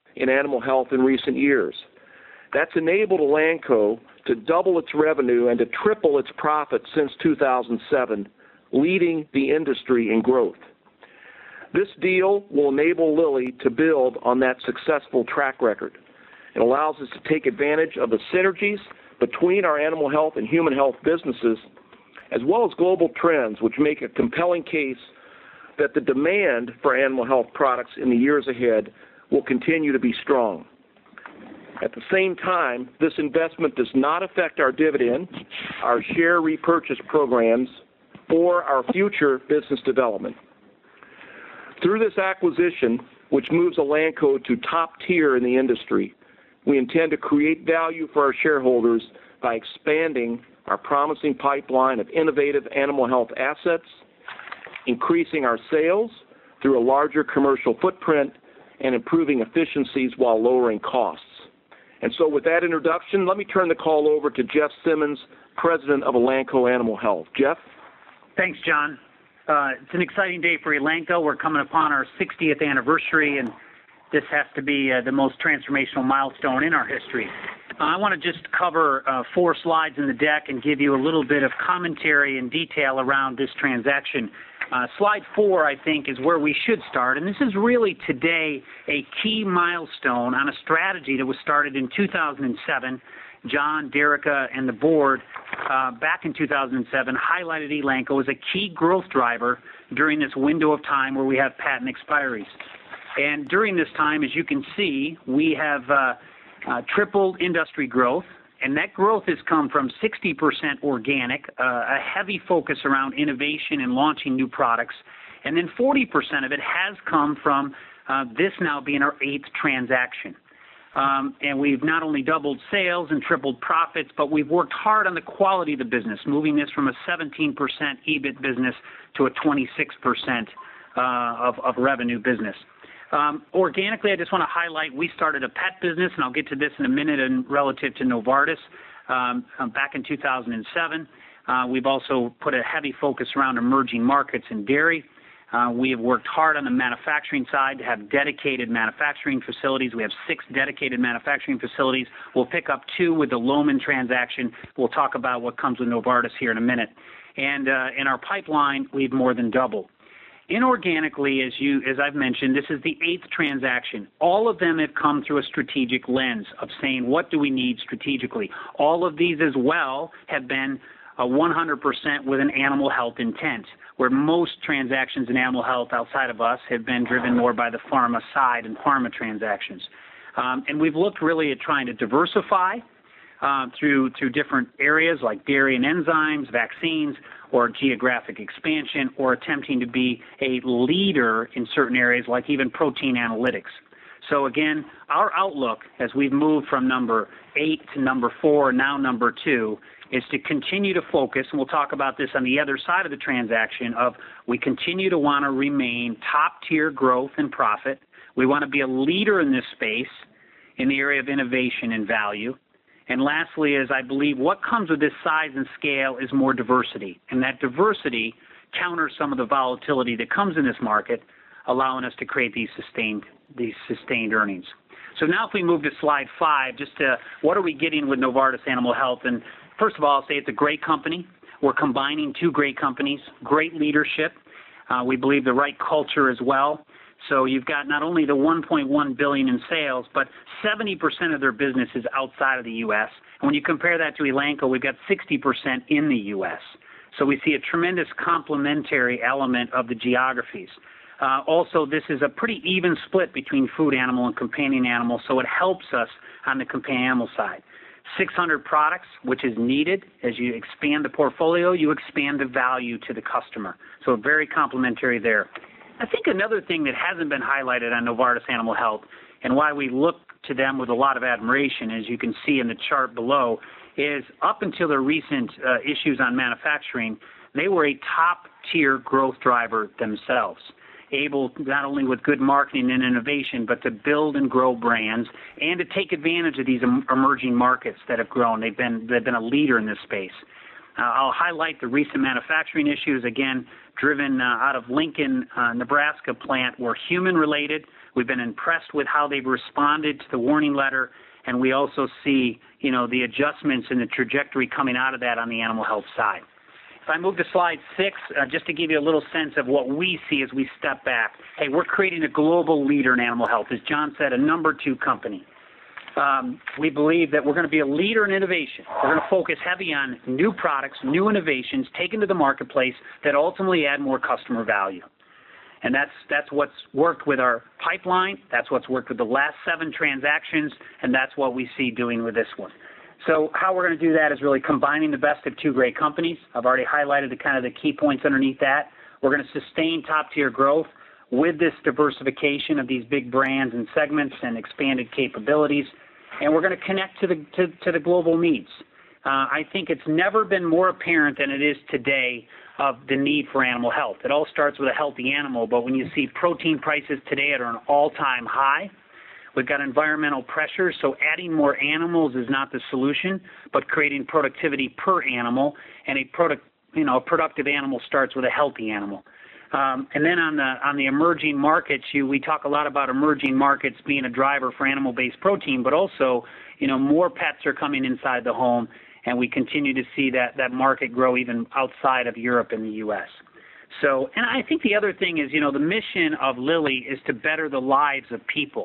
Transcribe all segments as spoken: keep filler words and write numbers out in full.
in animal health in recent years. That's enabled Elanco to double its revenue and to triple its profit since two thousand seven, leading the industry in growth. This deal will enable Lilly to build on that successful track record. It allows us to take advantage of the synergies between our animal health and human health businesses, as well as global trends, which make a compelling case that the demand for animal health products in the years ahead will continue to be strong. At the same time, this investment does not affect our dividend, our share repurchase programs, or our future business development. Through this acquisition, which moves Elanco to top tier in the industry, we intend to create value for our shareholders by expanding our promising pipeline of innovative animal health assets, increasing our sales through a larger commercial footprint, and improving efficiencies while lowering costs. And so with that introduction, let me turn the call over to Jeff Simmons, President of Elanco Animal Health. Jeff? Thanks, John. Uh, it's an exciting day for Elanco. We're coming upon our sixtieth anniversary, and this has to be uh, the most transformational milestone in our history. Uh, I want to just cover uh, four slides in the deck and give you a little bit of commentary and detail around this transaction. Uh, slide four, I think, is where we should start, and this is really today a key milestone on a strategy that was started in two thousand seven. John, Derica, and the board uh, back in two thousand seven highlighted Elanco as a key growth driver during this window of time where we have patent expiries. And during this time, as you can see, we have uh, uh, tripled industry growth, and that growth has come from sixty percent organic, uh, a heavy focus around innovation and launching new products, and then forty percent of it has come from uh, this now being our eighth transaction. Um, and we've not only doubled sales and tripled profits, but we've worked hard on the quality of the business, moving this from a seventeen percent E B I T business to a twenty-six percent uh, of, of revenue business. Um, organically, I just want to highlight we started a pet business, and I'll get to this in a minute, and relative to Novartis um, back in two thousand seven. Uh, we've also put a heavy focus around emerging markets and dairy. Uh, we have worked hard on the manufacturing side to have dedicated manufacturing facilities. We have six dedicated manufacturing facilities. We'll pick up two with the Lohmann transaction. We'll talk about what comes with Novartis here in a minute. And uh, in our pipeline, we've more than doubled. Inorganically, as you, as I've mentioned, this is the eighth transaction. All of them have come through a strategic lens of saying, what do we need strategically? All of these as well have been uh, one hundred percent with an animal health intent, where most transactions in animal health outside of us have been driven more by the pharma side and pharma transactions. Um, and we've looked really at trying to diversify uh, through, through different areas like dairy and enzymes, vaccines, or geographic expansion, or attempting to be a leader in certain areas like even protein analytics. So again, our outlook as we've moved from number eight to number four, now number two, is to continue to focus, and we'll talk about this on the other side of the transaction, of we continue to want to remain top-tier growth and profit. We want to be a leader in this space in the area of innovation and value. And lastly is I believe what comes with this size and scale is more diversity, and that diversity counters some of the volatility that comes in this market, allowing us to create these sustained, these sustained earnings. So now if we move to slide five, just to what are we getting with Novartis Animal Health? And first of all, I'll say it's a great company. We're combining two great companies, great leadership. Uh, we believe the right culture as well. So you've got not only the one point one billion dollars in sales, but seventy percent of their business is outside of the U S. And when you compare that to Elanco, we've got sixty percent in the U S. So we see a tremendous complementary element of the geographies. Uh, also, this is a pretty even split between food animal and companion animal, so it helps us on the companion animal side. six hundred products, which is needed. As you expand the portfolio, you expand the value to the customer. So very complementary there. I think another thing that hasn't been highlighted on Novartis Animal Health and why we look to them with a lot of admiration, as you can see in the chart below, is up until their recent uh, issues on manufacturing, they were a top-tier growth driver themselves, able not only with good marketing and innovation, but to build and grow brands and to take advantage of these em- emerging markets that have grown. They've been, they've been a leader in this space. Uh, I'll highlight the recent manufacturing issues, again, driven uh, out of Lincoln, uh, Nebraska plant, were human-related, We've been impressed with how they've responded to the warning letter, and we also see, you know, the adjustments in the trajectory coming out of that on the animal health side. If I move to slide six, uh, just to give you a little sense of what we see as we step back. Hey, we're creating a global leader in animal health. As John said, a number two company. Um, we believe that we're going to be a leader in innovation. We're going to focus heavy on new products, new innovations taken to the marketplace that ultimately add more customer value. And that's that's what's worked with our pipeline. That's what's worked with the last seven transactions, and that's what we see doing with this one. So how we're going to do that is really combining the best of two great companies. I've already highlighted the kind of the key points underneath that. We're going to sustain top-tier growth with this diversification of these big brands and segments and expanded capabilities, and we're going to connect to the to, to the global needs. Uh, I think it's never been more apparent than it is today of the need for animal health. It all starts with a healthy animal, but when you see protein prices today at an all-time high, we've got environmental pressures, so adding more animals is not the solution, but creating productivity per animal, and a product, you know, a productive animal starts with a healthy animal. Um, and then on the on the emerging markets, you, we talk a lot about emerging markets being a driver for animal-based protein, but also, you know, more pets are coming inside the home, and we continue to see that, that market grow even outside of Europe and the U S. So, and I think the other thing is, you know, the mission of Lilly is to better the lives of people.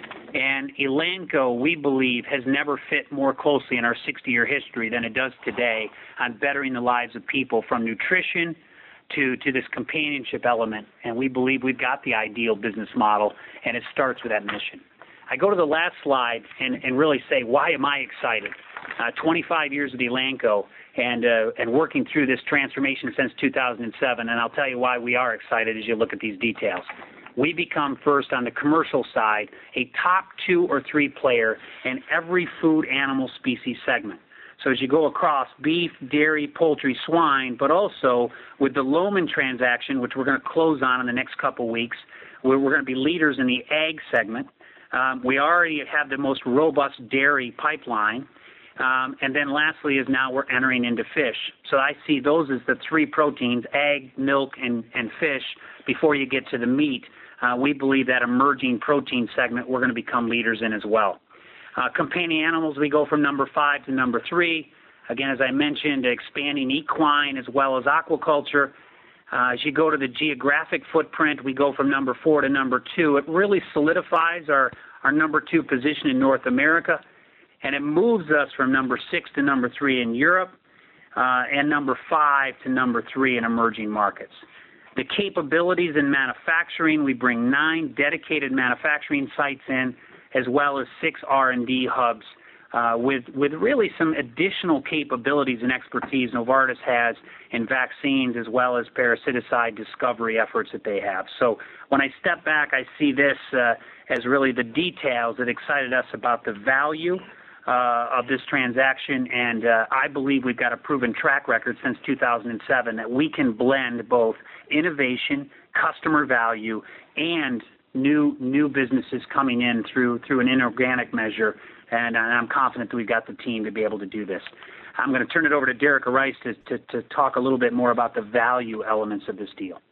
And Elanco, we believe, has never fit more closely in our sixty-year history than it does today on bettering the lives of people, from nutrition to, to this companionship element. And we believe we've got the ideal business model, and it starts with that mission. I go to the last slide and, and really say, why am I excited? Uh, twenty-five years with Elanco and, uh, and working through this transformation since two thousand seven, and I'll tell you why we are excited as you look at these details. We become, first on the commercial side, a top two or three player in every food animal species segment. So as you go across beef, dairy, poultry, swine, but also with the Lohmann transaction, which we're going to close on in the next couple weeks, we're, we're going to be leaders in the ag segment. Um, we already have the most robust dairy pipeline. Um, and then lastly is now we're entering into fish. So I see those as the three proteins, egg, milk, and, and fish, before you get to the meat. Uh, we believe that emerging protein segment we're going to become leaders in as well. Uh, companion animals, we go from number five to number three. Again, as I mentioned, expanding equine as well as aquaculture. Uh, as you go to the geographic footprint, we go from number four to number two. It really solidifies our, our number two position in North America, and it moves us from number six to number three in Europe, uh, and number five to number three in emerging markets. The capabilities in manufacturing, we bring nine dedicated manufacturing sites in, as well as six R and D hubs, uh, with, with really some additional capabilities and expertise Novartis has in vaccines, as well as parasiticide discovery efforts that they have. So when I step back, I see this uh, as really the details that excited us about the value Uh, of this transaction, and uh, I believe we've got a proven track record since two thousand seven that we can blend both innovation, customer value, and new new businesses coming in through through an inorganic measure, and I'm confident that we've got the team to be able to do this. I'm going to turn it over to Derica Rice to, to, to talk a little bit more about the value elements of this deal.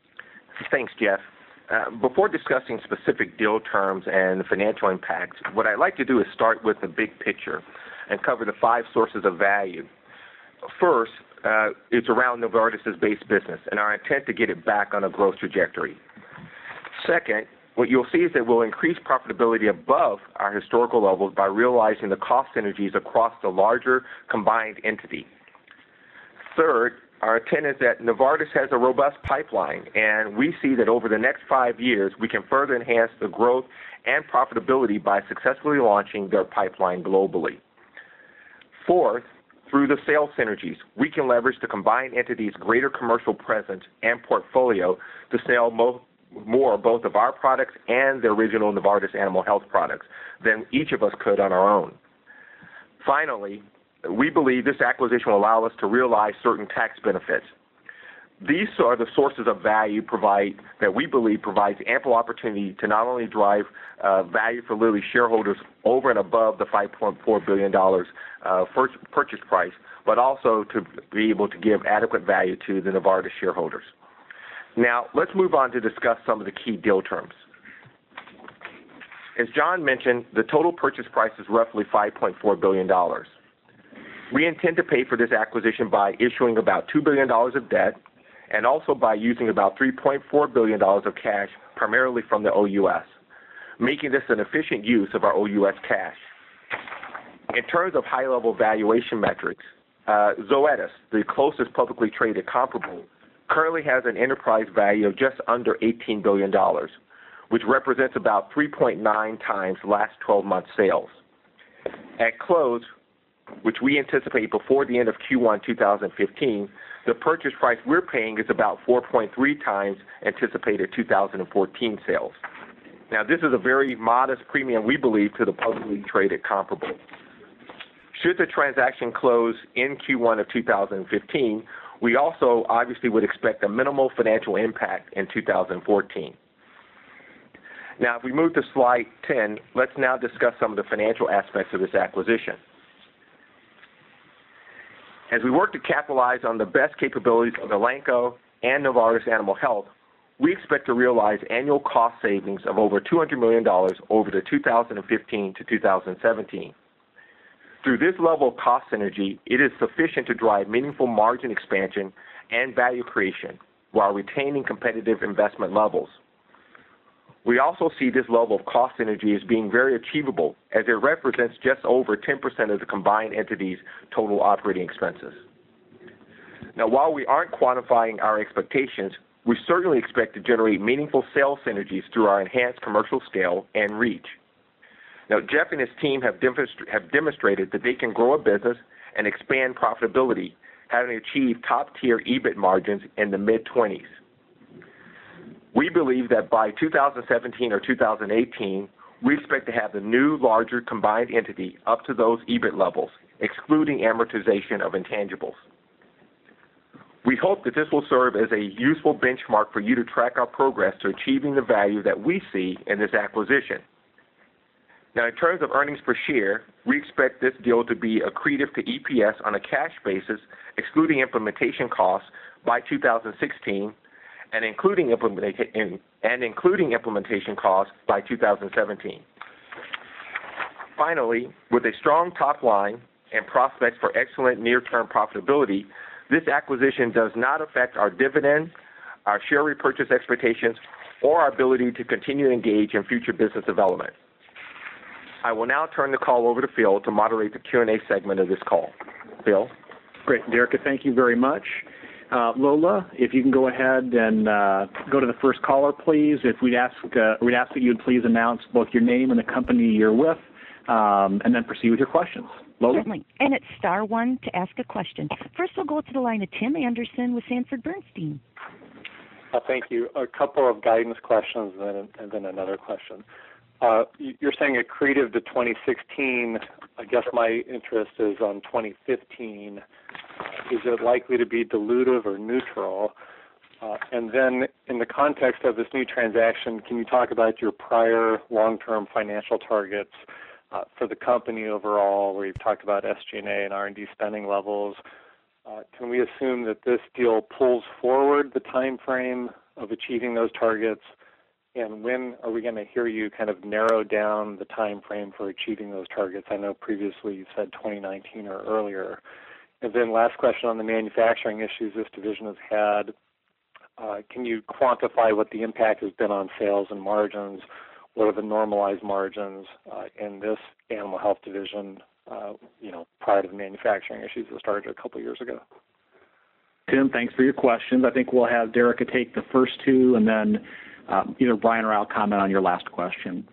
Thanks, Jeff. Uh, before discussing specific deal terms and financial impacts, what I'd like to do is start with the big picture and cover the five sources of value. First, uh, it's around Novartis' base business and our intent to get it back on a growth trajectory. Second, what you'll see is that we'll increase profitability above our historical levels by realizing the cost synergies across the larger combined entity. Third, our intent is that Novartis has a robust pipeline, and we see that over the next five years, we can further enhance the growth and profitability by successfully launching their pipeline globally. Fourth, through the sales synergies, we can leverage the combined entity's greater commercial presence and portfolio to sell mo- more both of our products and the original Novartis Animal Health products than each of us could on our own. Finally, we believe this acquisition will allow us to realize certain tax benefits. These are the sources of value provide that we believe provides ample opportunity to not only drive uh, value for Lilly shareholders over and above the five point four billion dollars uh, purchase price, but also to be able to give adequate value to the Novartis shareholders. Now, let's move on to discuss some of the key deal terms. As John mentioned, the total purchase price is roughly five point four billion dollars. We intend to pay for this acquisition by issuing about two billion dollars of debt and also by using about three point four billion dollars of cash, primarily from the O U S, making this an efficient use of our O U S cash. In terms of high-level valuation metrics, uh, Zoetis, the closest publicly traded comparable, currently has an enterprise value of just under eighteen billion dollars, which represents about three point nine times last twelve months sales. At close, which we anticipate before the end of Q one two thousand fifteen, the purchase price we're paying is about four point three times anticipated two thousand fourteen sales. Now, this is a very modest premium, we believe, to the publicly traded comparable. Should the transaction close in Q one of two thousand fifteen, we also obviously would expect a minimal financial impact in two thousand fourteen. Now, if we move to slide ten, let's now discuss some of the financial aspects of this acquisition. As we work to capitalize on the best capabilities of Elanco and Novartis Animal Health, we expect to realize annual cost savings of over two hundred million dollars over the two thousand fifteen to two thousand seventeen. Through this level of cost synergy, it is sufficient to drive meaningful margin expansion and value creation while retaining competitive investment levels. We also see this level of cost synergy as being very achievable, as it represents just over ten percent of the combined entity's total operating expenses. Now, while we aren't quantifying our expectations, we certainly expect to generate meaningful sales synergies through our enhanced commercial scale and reach. Now, Jeff and his team have, demonstra- have demonstrated that they can grow a business and expand profitability, having achieved top-tier E B I T margins in the mid twenties. We believe that by two thousand seventeen or two thousand eighteen, we expect to have the new, larger combined entity up to those E B I T levels, excluding amortization of intangibles. We hope that this will serve as a useful benchmark for you to track our progress to achieving the value that we see in this acquisition. Now, in terms of earnings per share, we expect this deal to be accretive to E P S on a cash basis, excluding implementation costs, by two thousand sixteen, and including, implementa- and including implementation costs by two thousand seventeen. Finally, with a strong top line and prospects for excellent near-term profitability, this acquisition does not affect our dividend, our share repurchase expectations, or our ability to continue to engage in future business development. I will now turn the call over to Phil to moderate the Q and A segment of this call. Phil? Great, Derica, thank you very much. Uh, Lola, if you can go ahead and uh, go to the first caller, please. If we'd ask, uh, we'd ask that you would please announce both your name and the company you're with, um, and then proceed with your questions. Lola? Certainly, and it's star one to ask a question. First, we'll go to the line of Tim Anderson with Sanford Bernstein. Uh, thank you. A couple of guidance questions and then, and then another question. Uh, you're saying accretive to twenty sixteen. I guess my interest is on twenty fifteen. Uh, is it likely to be dilutive or neutral? Uh, and then in the context of this new transaction, can you talk about your prior long-term financial targets uh, for the company overall, where you've talked about S G and A and R and D spending levels? Uh, can we assume that this deal pulls forward the time frame of achieving those targets? And when are we going to hear you kind of narrow down the time frame for achieving those targets? I know previously you said twenty nineteen or earlier. And then last question on the manufacturing issues this division has had. Uh, can you quantify what the impact has been on sales and margins? What are the normalized margins uh, in this animal health division, uh, you know, prior to the manufacturing issues that started a couple years ago? Tim, thanks for your questions. I think we'll have Derica take the first two, and then Um, either Brian or I'll comment on your last question.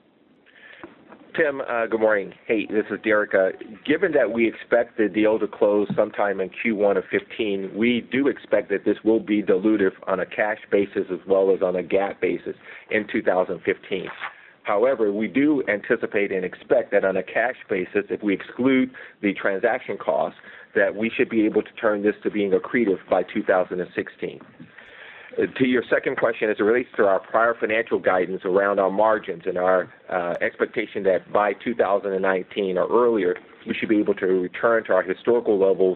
Tim, uh, good morning. Hey, this is Derica. Given that we expect the deal to close sometime in Q one of fifteen, we do expect that this will be dilutive on a cash basis as well as on a GAAP basis in two thousand fifteen. However, we do anticipate and expect that on a cash basis, if we exclude the transaction costs, that we should be able to turn this to being accretive by two thousand sixteen. To your second question, as it relates to our prior financial guidance around our margins and our uh, expectation that by two thousand nineteen or earlier, we should be able to return to our historical levels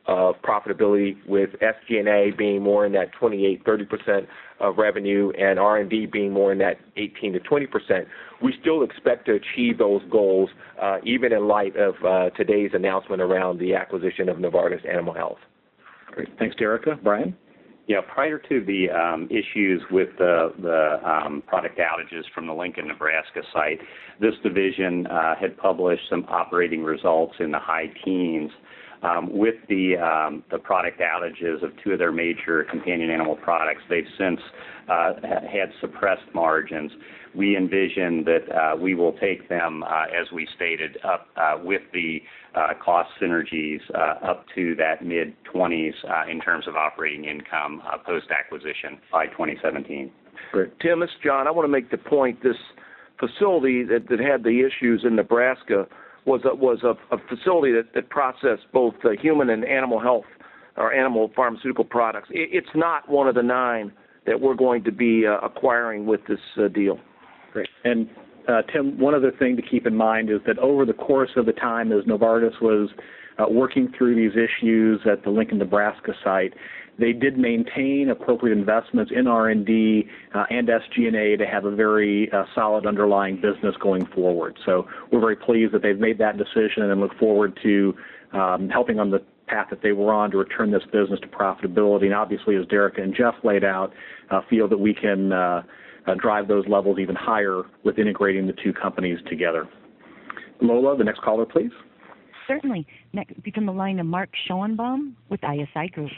of profitability, with S G and A being more in that twenty-eight, thirty percent of revenue and R and D being more in that eighteen to twenty percent. We still expect to achieve those goals uh, even in light of uh, today's announcement around the acquisition of Novartis Animal Health. Great. Thanks, Derica. Brian? Yeah, prior to the um, issues with the, the um, product outages from the Lincoln, Nebraska site, this division uh, had published some operating results in the high teens. Um, with the um, the product outages of two of their major companion animal products, they've since uh, had suppressed margins. We envision that uh, we will take them, uh, as we stated, up uh, with the uh, cost synergies uh, up to that mid twenties uh, in terms of operating income uh, post-acquisition by twenty seventeen. Great. Tim, this is John. I want to make the point, this facility that, that had the issues in Nebraska was a, was a, a facility that, that processed both uh, human and animal health or animal pharmaceutical products. It, it's not one of the nine that we're going to be uh, acquiring with this uh, deal. Great. And uh, Tim, one other thing to keep in mind is that over the course of the time as Novartis was uh, working through these issues at the Lincoln, Nebraska site, they did maintain appropriate investments in R and D uh, and S G and A to have a very uh, solid underlying business going forward. So we're very pleased that they've made that decision and look forward to um, helping on the path that they were on to return this business to profitability. And obviously, as Derica and Jeff laid out, uh, feel that we can uh, uh, drive those levels even higher with integrating the two companies together. Lola, the next caller, please. Certainly. Next, from the line of Mark Schoenbaum with I S I Group.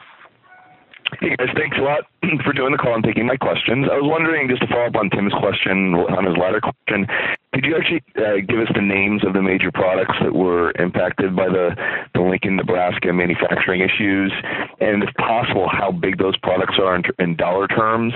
Hey guys, thanks a lot for doing the call and taking my questions. I was wondering, just to follow up on Tim's question, on his latter question, could you actually uh, give us the names of the major products that were impacted by the, the Lincoln, Nebraska manufacturing issues, and if possible, how big those products are in, in dollar terms?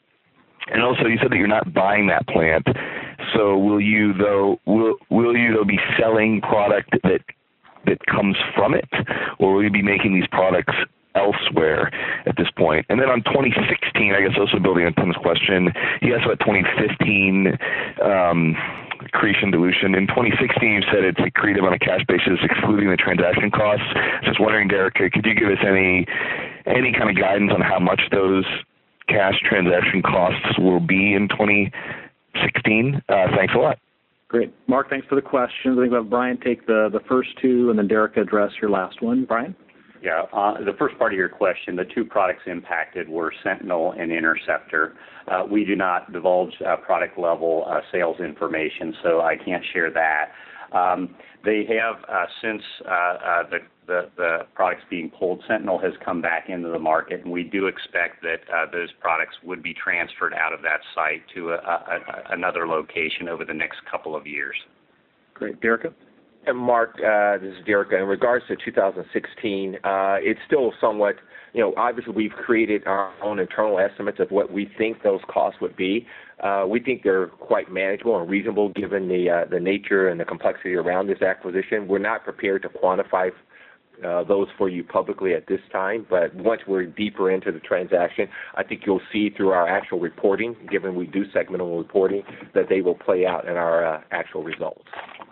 And also, you said that you're not buying that plant, so will you though will will you though be selling product that that comes from it, or will you be making these products elsewhere at this point? And then on twenty sixteen, I guess also building on Tim's question, he asked about twenty fifteen um, accretion dilution. In twenty sixteen, you said it's accretive on a cash basis, excluding the transaction costs. Just wondering, Derica, could you give us any any kind of guidance on how much those cash transaction costs will be in twenty sixteen? Uh, thanks a lot. Great. Mark, thanks for the questions. I think we'll have Brian take the, the first two, and then Derica address your last one. Brian? Yeah, uh, the first part of your question, the two products impacted were Sentinel and Interceptor. Uh, we do not divulge uh, product-level uh, sales information, so I can't share that. Um, they have, uh, since uh, uh, the, the, the products being pulled, Sentinel has come back into the market, and we do expect that uh, those products would be transferred out of that site to a, a, a, another location over the next couple of years. Great. Derica? And Mark, uh, this is Derica. In regards to two thousand sixteen, uh, it's still somewhat, you know, obviously we've created our own internal estimates of what we think those costs would be. Uh, we think they're quite manageable and reasonable given the uh, the nature and the complexity around this acquisition. We're not prepared to quantify uh, those for you publicly at this time, but once we're deeper into the transaction, I think you'll see through our actual reporting, given we do segmental reporting, that they will play out in our uh, actual results.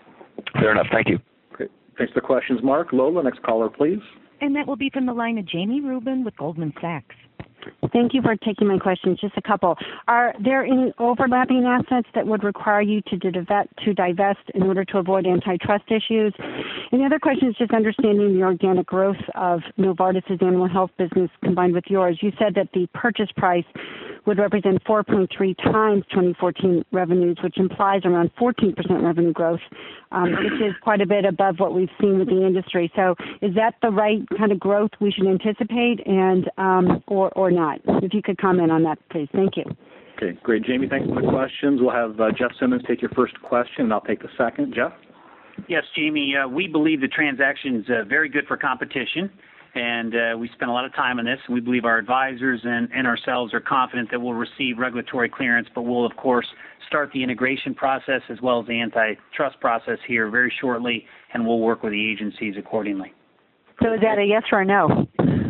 Fair enough. Thank you. Great. Thanks for the questions, Mark. Lola, next caller, please. And that will be from the line of Jamie Rubin with Goldman Sachs. Thank you for taking my questions. Just a couple. Are there any overlapping assets that would require you to divest, to divest in order to avoid antitrust issues? And the other question is just understanding the organic growth of Novartis' animal health business combined with yours. You said that the purchase price would represent four point three times twenty fourteen revenues, which implies around fourteen percent revenue growth, um, which is quite a bit above what we've seen with the industry. So is that the right kind of growth we should anticipate, and um, or, or not? If you could comment on that, please. Thank you. Okay, great. Jamie, thanks for the questions. We'll have uh, Jeff Simmons take your first question, and I'll take the second. Jeff? Yes, Jamie, uh, we believe the transaction is uh, very good for competition. And uh, we spent a lot of time on this, and we believe our advisors and, and ourselves are confident that we'll receive regulatory clearance, but we'll, of course, start the integration process as well as the antitrust process here very shortly, and we'll work with the agencies accordingly. So is that a yes or a no?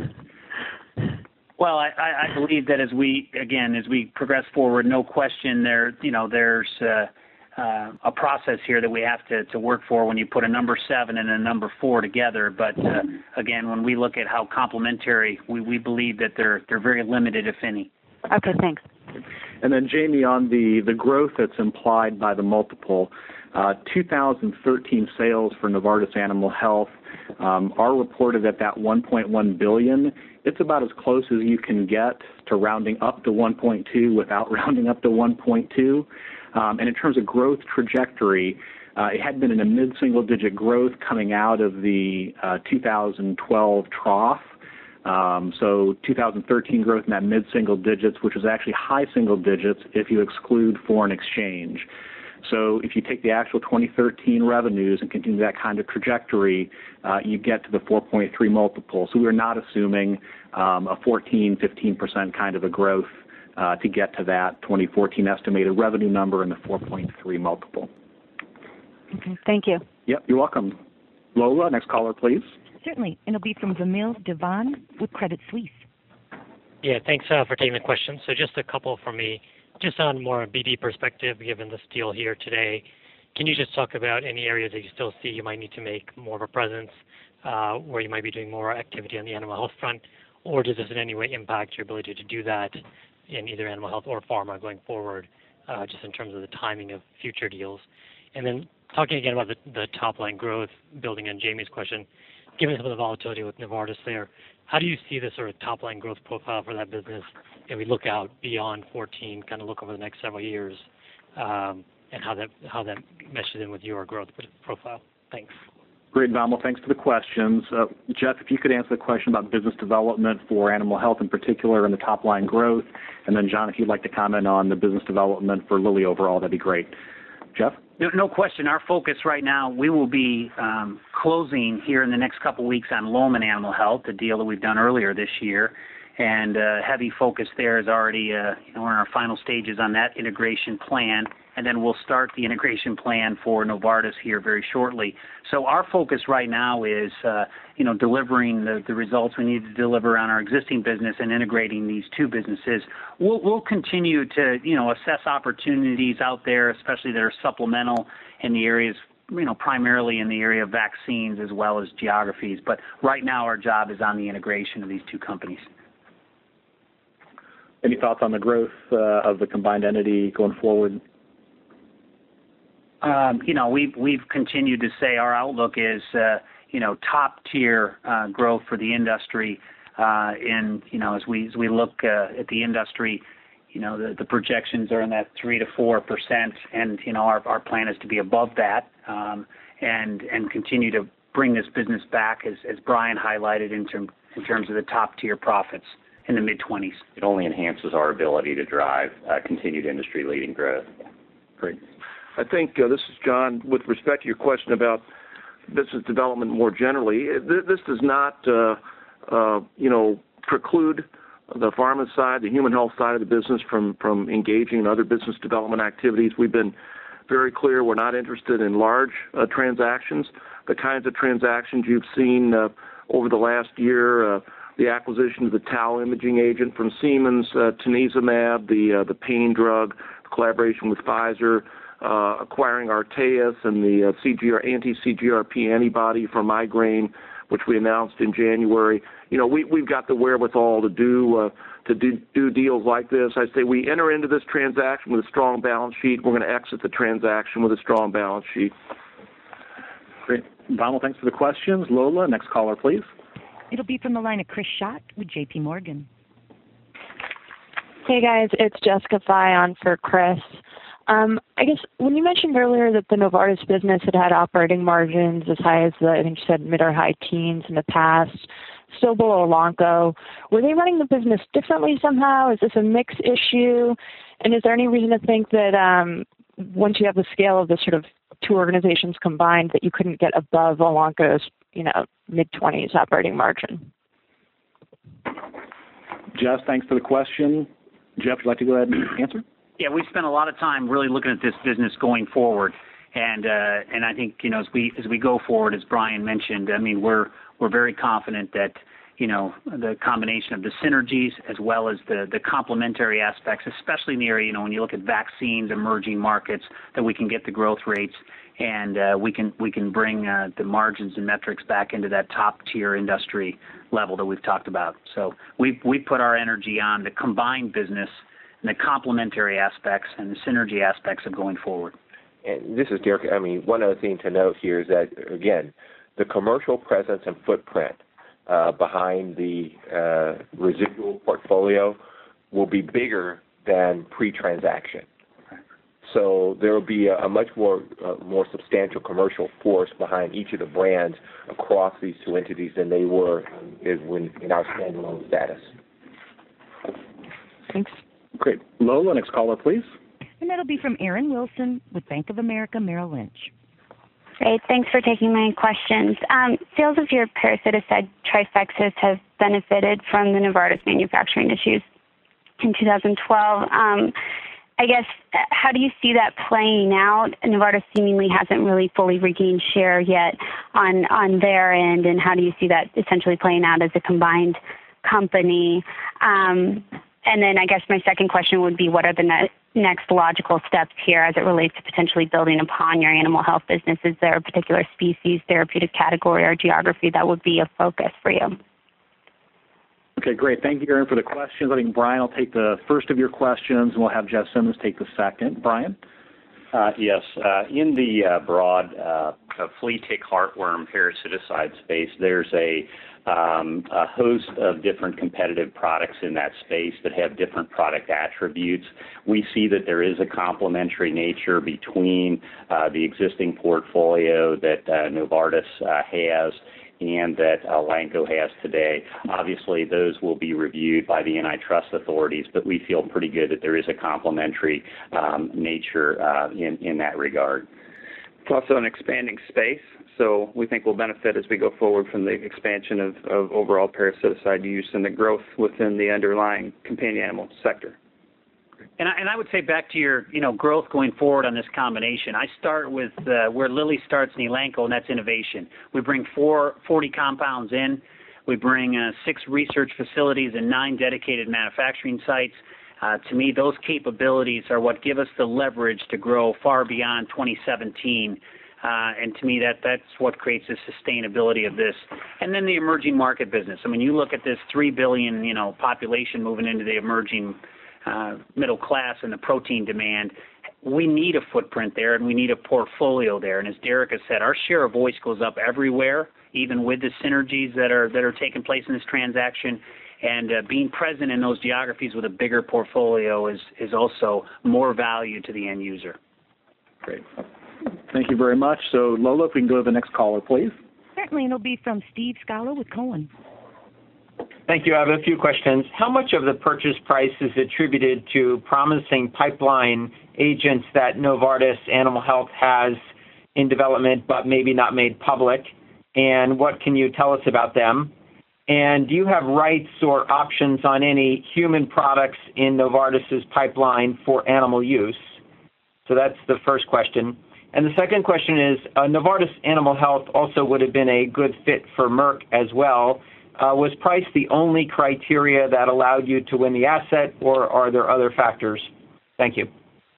Well, I, I, I believe that as we, again, as we progress forward, no question there, you know, there's uh, uh, a process here that we have to, to work for when you put a number seven and a number four together. But uh, again, when we look at how complementary, we, we believe that they're they're very limited, if any. Okay, thanks. And then Jamie, on the, the growth that's implied by the multiple, uh, two thousand thirteen sales for Novartis Animal Health um, are reported at that one point one billion dollars. It's about as close as you can get to rounding up to one point two without rounding up to one point two. Um, and in terms of growth trajectory, uh, it had been in a mid-single-digit growth coming out of the uh, two thousand twelve trough. Um, so two thousand thirteen growth in that mid-single digits, which was actually high single digits if you exclude foreign exchange. So if you take the actual twenty thirteen revenues and continue that kind of trajectory, uh, you get to the four point three multiple. So we're not assuming um, a fourteen, fifteen percent kind of a growth uh, to get to that twenty fourteen estimated revenue number and the four point three multiple. Okay, thank you. Yep, you're welcome. Lola, next caller, please. Certainly, and it'll be from Vamil Divan with Credit Suisse. Yeah, thanks uh, for taking the question. So just a couple from me. Just on more B D perspective, given this deal here today, can you just talk about any areas that you still see you might need to make more of a presence, uh, where you might be doing more activity on the animal health front, or does this in any way impact your ability to do that in either animal health or pharma going forward, uh, just in terms of the timing of future deals? And then talking again about the, the top-line growth, building on Jamie's question, given some of the volatility with Novartis there, how do you see the sort of top-line growth profile for that business if we look out beyond fourteen, kind of look over the next several years, um, and how that how that meshes in with your growth profile? Thanks. Great, Vamil. Thanks for the questions. Uh, Jeff, if you could answer the question about business development for animal health in particular and the top-line growth, and then John, if you'd like to comment on the business development for Lilly overall, that'd be great. Jeff? No, no question. Our focus right now, we will be um, closing here in the next couple of weeks on Lohmann Animal Health, the deal that we've done earlier this year. And uh, heavy focus there is already, uh, you know, we're in our final stages on that integration plan. And then we'll start the integration plan for Novartis here very shortly. So our focus right now is, uh, you know, delivering the, the results we need to deliver on our existing business and integrating these two businesses. We'll, we'll continue to, you know, assess opportunities out there, especially that are supplemental in the areas, you know, primarily in the area of vaccines as well as geographies. But right now our job is on the integration of these two companies. Any thoughts on the growth uh, of the combined entity going forward? Um, you know, we've we've continued to say our outlook is, uh, you know, top tier uh, growth for the industry. Uh, and you know, as we as we look uh, at the industry, you know, the, the projections are in that three to four percent, and you know, our our plan is to be above that, um, and and continue to bring this business back, as as Brian highlighted, in term in terms of the top tier profits in the mid twenties. It only enhances our ability to drive uh, continued industry-leading growth. Great. I think uh, this is John. With respect to your question about business development more generally, th- this does not, uh, uh, you know, preclude the pharma side, the human health side of the business from from engaging in other business development activities. We've been very clear we're not interested in large uh, transactions. The kinds of transactions you've seen uh, over the last year. Uh, The acquisition of the tau imaging agent from Siemens, uh, tanezumab, the uh, the pain drug, collaboration with Pfizer, uh, acquiring Arteis and the uh, C G R, anti-C G R P antibody for migraine, which we announced in January. You know, we, we've got the wherewithal to do uh, to do, do deals like this. I say we enter into this transaction with a strong balance sheet. We're going to exit the transaction with a strong balance sheet. Great. Donald, thanks for the questions. Lola, next caller, please. It'll be from the line of Chris Schott with J P Morgan. Hey guys, it's Jessica Fye on for Chris. Um, I guess when you mentioned earlier that the Novartis business had had operating margins as high as the, I think you said mid or high teens in the past, still below Elanco, were they running the business differently somehow? Is this a mix issue? And is there any reason to think that um, once you have the scale of the sort of two organizations combined that you couldn't get above Elanco's, you know, mid-twenties operating margin? Jess, thanks for the question. Jeff, would you like to go ahead and answer? Yeah, we've spent a lot of time really looking at this business going forward, and uh, and I think, you know, as we as we go forward, as Brian mentioned, I mean, we're we're very confident that, you know, the combination of the synergies as well as the, the complementary aspects, especially in the area, you know, when you look at vaccines, emerging markets, that we can get the growth rates and uh, we can we can bring uh, the margins and metrics back into that top tier industry level that we've talked about. So we we put our energy on the combined business and the complementary aspects and the synergy aspects of going forward. And this is Derek. I mean, one other thing to note here is that, again, the commercial presence and footprint uh, behind the uh, residual portfolio will be bigger than pre-transaction. So there will be a, a much more uh, more substantial commercial force behind each of the brands across these two entities than they were in, when, in our standalone status. Thanks. Great. Lola, next caller, please. And that'll be from Erin Wilson with Bank of America Merrill Lynch. Great. Thanks for taking my questions. Um, sales of your parasiticide Trifexis have benefited from the Novartis manufacturing issues in two thousand twelve. Um, I guess, how do you see that playing out? Novartis seemingly hasn't really fully regained share yet on, on their end, and how do you see that essentially playing out as a combined company? Um, and then I guess my second question would be, what are the ne- next logical steps here as it relates to potentially building upon your animal health business? Is there a particular species, therapeutic category, or geography that would be a focus for you? Okay, great. Thank you, Erin, for the questions. I think Brian will take the first of your questions, and we'll have Jeff Simmons take the second. Brian? Uh, yes. Uh, in the uh, broad uh, flea tick heartworm parasiticide space, there's a, um, a host of different competitive products in that space that have different product attributes. We see that there is a complementary nature between uh, the existing portfolio that uh, Novartis uh, has and that Elanco has today. Obviously, those will be reviewed by the antitrust authorities, but we feel pretty good that there is a complementary um, nature uh, in, in that regard. It's also an expanding space, so we think we'll benefit as we go forward from the expansion of, of overall parasiticide use and the growth within the underlying companion animal sector. And I, and I would say back to your, you know, growth going forward on this combination. I start with uh, where Lilly starts in Elanco, and that's innovation. We bring four, forty compounds in. We bring uh, six research facilities and nine dedicated manufacturing sites. Uh, to me, those capabilities are what give us the leverage to grow far beyond twenty seventeen. Uh, and to me, that that's what creates the sustainability of this. And then the emerging market business. I mean, you look at this three billion, you know, population moving into the emerging Uh, middle class and the protein demand. We need a footprint there, and we need a portfolio there. And as Derek has said, our share of voice goes up everywhere, even with the synergies that are that are taking place in this transaction. And uh, being present in those geographies with a bigger portfolio is is also more value to the end user. Great. Thank you very much. So, Lola, if we can go to the next caller, please. Certainly, and it'll be from Steve Scala with Cohen. Thank you. I have a few questions. How much of the purchase price is attributed to promising pipeline agents that Novartis Animal Health has in development but maybe not made public? And what can you tell us about them? And do you have rights or options on any human products in Novartis's pipeline for animal use? So that's the first question. And the second question is, uh, Novartis Animal Health also would have been a good fit for Merck as well. Uh, was price the only criteria that allowed you to win the asset, or are there other factors? Thank you.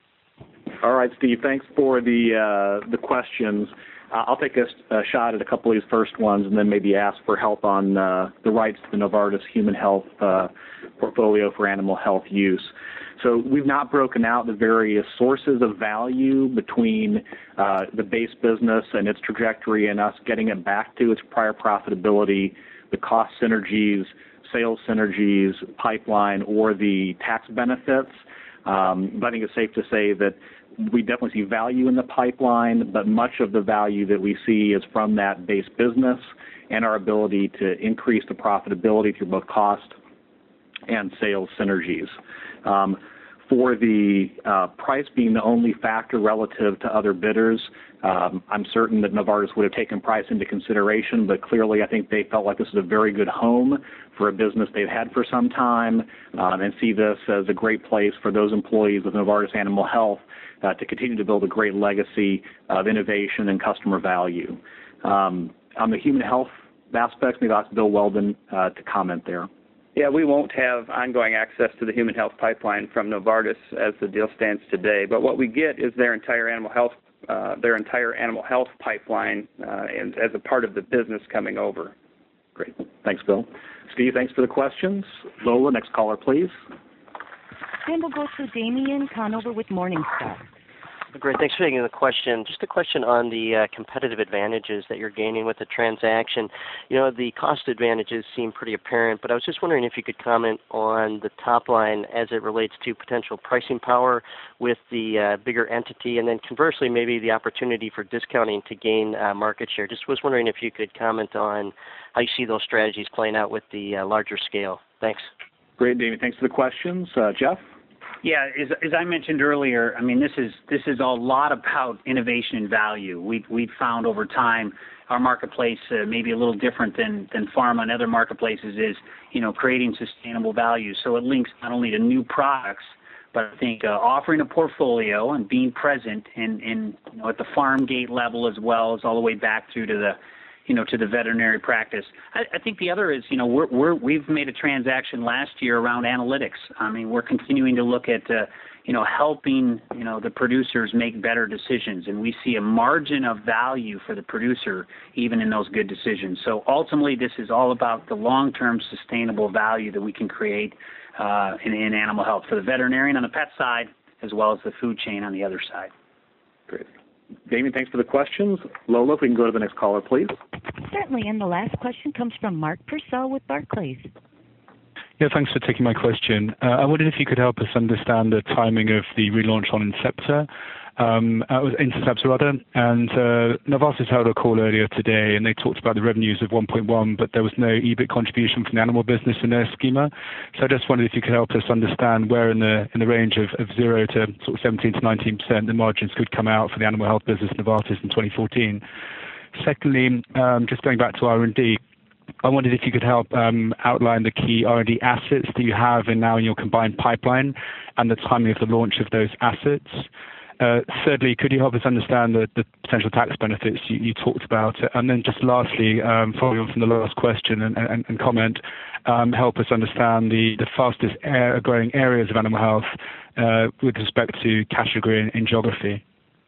All right, Steve, thanks for the uh, the questions. Uh, I'll take a, a shot at a couple of these first ones and then maybe ask for help on uh, the rights to the Novartis Human Health uh, portfolio for animal health use. So we've not broken out the various sources of value between uh, the base business and its trajectory and us getting it back to its prior profitability, the cost synergies, sales synergies, pipeline, or the tax benefits. Um, but I think it's safe to say that we definitely see value in the pipeline, but much of the value that we see is from that base business and our ability to increase the profitability through both cost and sales synergies. Um, for the uh, price being the only factor relative to other bidders, um, I'm certain that Novartis would have taken price into consideration, but clearly I think they felt like this is a very good home for a business they've had for some time, um, and see this as a great place for those employees of Novartis Animal Health uh, to continue to build a great legacy of innovation and customer value. Um, on the human health aspects. Maybe I'll ask Bill Weldon uh, to comment there. Yeah, we won't have ongoing access to the human health pipeline from Novartis as the deal stands today. But what we get is their entire animal health, uh, their entire animal health pipeline, uh, and as a part of the business coming over. Great. Thanks, Bill. Steve, thanks for the questions. Lola, next caller, please. And we'll go to Damian Conover with Morningstar. Great. Thanks for taking the question. Just a question on the uh, competitive advantages that you're gaining with the transaction. You know, the cost advantages seem pretty apparent, but I was just wondering if you could comment on the top line as it relates to potential pricing power with the uh, bigger entity, and then conversely, maybe the opportunity for discounting to gain uh, market share. Just was wondering if you could comment on how you see those strategies playing out with the uh, larger scale. Thanks. Great, David. Thanks for the questions. Uh, Jeff? Yeah, as, as I mentioned earlier, I mean, this is this is a lot about innovation and value. We've we've found over time our marketplace uh, maybe a little different than than pharma and other marketplaces is, you know, creating sustainable value. So it links not only to new products, but I think uh, offering a portfolio and being present in, in you know, at the farm gate level as well as all the way back through to the you know, to the veterinary practice. I, I think the other is, you know, we're, we're, we've made a transaction last year around analytics. I mean, we're continuing to look at, uh, you know, helping, you know, the producers make better decisions. And we see a margin of value for the producer even in those good decisions. So ultimately, this is all about the long-term sustainable value that we can create uh, in, in animal health for the veterinarian on the pet side as well as the food chain on the other side. Great. Damien, thanks for the questions. Lola, if we can go to the next caller, please. Certainly, and the last question comes from Mark Purcell with Barclays. Yeah, thanks for taking my question. Uh, I wondered if you could help us understand the timing of the relaunch on Incepta, um, uh, Interceptor rather, and uh, Novartis held a call earlier today, and they talked about the revenues of one point one, but there was no E B I T contribution from the animal business in their schema. So I just wondered if you could help us understand where in the in the range of, of zero to sort of seventeen to nineteen percent the margins could come out for the animal health business Novartis in twenty fourteen. Secondly, um, just going back to R and D, I wondered if you could help um, outline the key R and D assets that you have in now in your combined pipeline and the timing of the launch of those assets. Uh, thirdly, could you help us understand the, the potential tax benefits you, you talked about? And then just lastly, um, following on from the last question and, and, and comment, um, help us understand the, the fastest air, growing areas of animal health uh, with respect to category and, and geography.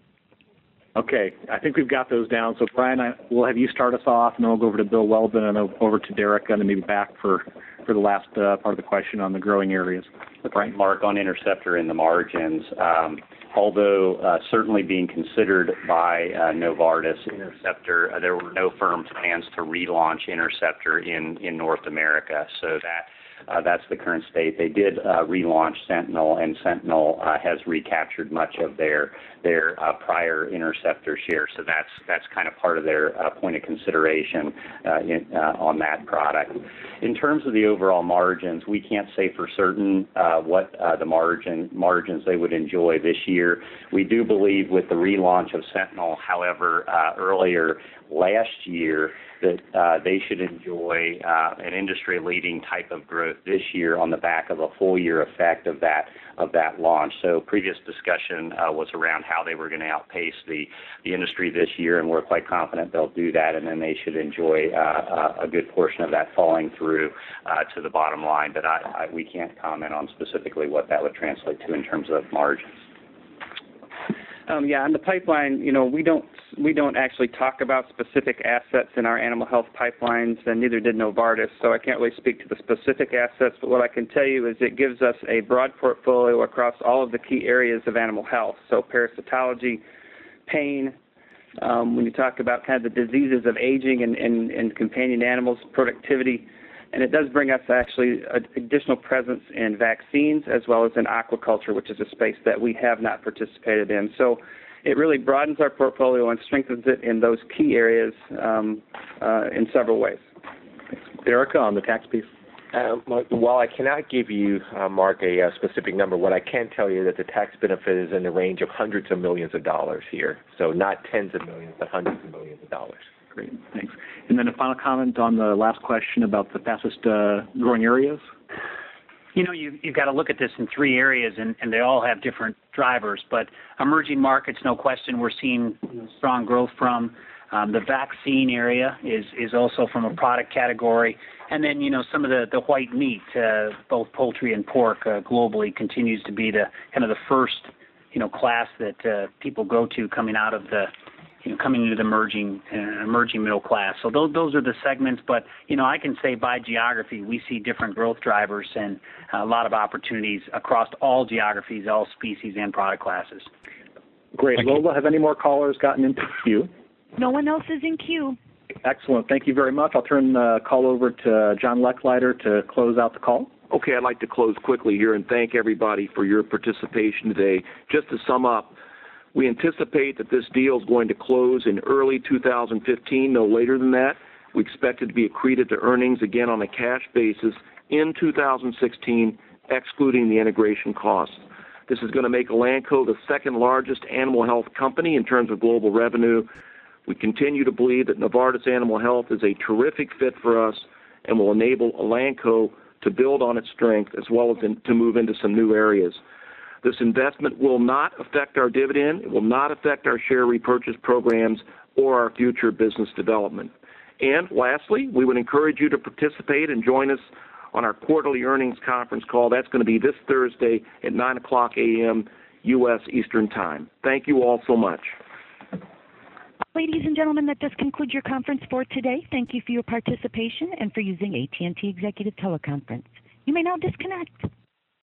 Okay, I think we've got those down. So, Brian, I, we'll have you start us off, and then we'll go over to Bill Weldon and over to Derek, and then maybe back for, for the last uh, part of the question on the growing areas. Brian? Mark, on Interceptor and the margins, um, although uh, certainly being considered by uh, Novartis, Interceptor, uh, there were no firm plans to relaunch Interceptor in, in North America. So that Uh, that's the current state. They did uh, relaunch Sentinel, and Sentinel uh, has recaptured much of their their uh, prior Interceptor share. So that's that's kind of part of their uh, point of consideration uh, in, uh, on that product. In terms of the overall margins, we can't say for certain uh, what uh, the margin margins they would enjoy this year. We do believe with the relaunch of Sentinel, however, uh, earlier last year, that uh, they should enjoy uh, an industry-leading type of growth this year on the back of a full-year effect of that of that launch. So previous discussion uh, was around how they were going to outpace the, the industry this year, and we're quite confident they'll do that, and then they should enjoy uh, a good portion of that falling through uh, to the bottom line. But I, I, we can't comment on specifically what that would translate to in terms of margins. Um, yeah, on the pipeline, you know, we don't we don't actually talk about specific assets in our animal health pipelines, and neither did Novartis. So I can't really speak to the specific assets. But what I can tell you is it gives us a broad portfolio across all of the key areas of animal health. So parasitology, pain. Um, when you talk about kind of the diseases of aging and, and, and companion animals, productivity. And it does bring us actually an additional presence in vaccines as well as in aquaculture, which is a space that we have not participated in. So it really broadens our portfolio and strengthens it in those key areas um, uh, in several ways. Erica, on the tax piece. Uh, while I cannot give you, uh, Mark, a, a specific number, what I can tell you is that the tax benefit is in the range of hundreds of millions of dollars here. So not tens of millions, but hundreds of millions of dollars. Great, thanks. And then a final comment on the last question about the fastest uh, growing areas? You know, you, you've got to look at this in three areas, and, and they all have different drivers. But emerging markets, no question, we're seeing strong growth from. Um, the vaccine area is, is also from a product category. And then, you know, some of the, the white meat, uh, both poultry and pork uh, globally continues to be the kind of the first, you know, class that uh, people go to coming out of the, you know, coming into the emerging, uh, emerging middle class. So those, those are the segments. But, you know, I can say by geography, we see different growth drivers and a lot of opportunities across all geographies, all species and product classes. Great. Thank Lola, you. have any more callers gotten into the queue? No one else is in queue. Excellent. Thank you very much. I'll turn the call over to John Lechleiter to close out the call. Okay, I'd like to close quickly here and thank everybody for your participation today. Just to sum up, we anticipate that this deal is going to close in early two thousand fifteen, no later than that. We expect it to be accreted to earnings again on a cash basis in two thousand sixteen, excluding the integration costs. This is going to make Elanco the second largest animal health company in terms of global revenue. We continue to believe that Novartis Animal Health is a terrific fit for us and will enable Elanco to build on its strength as well as in, to move into some new areas. This investment will not affect our dividend. It will not affect our share repurchase programs or our future business development. And lastly, we would encourage you to participate and join us on our quarterly earnings conference call. That's going to be this Thursday at nine o'clock a m U S Eastern Time. Thank you all so much. Ladies and gentlemen, that does conclude your conference for today. Thank you for your participation and for using A T and T Executive Teleconference. You may now disconnect.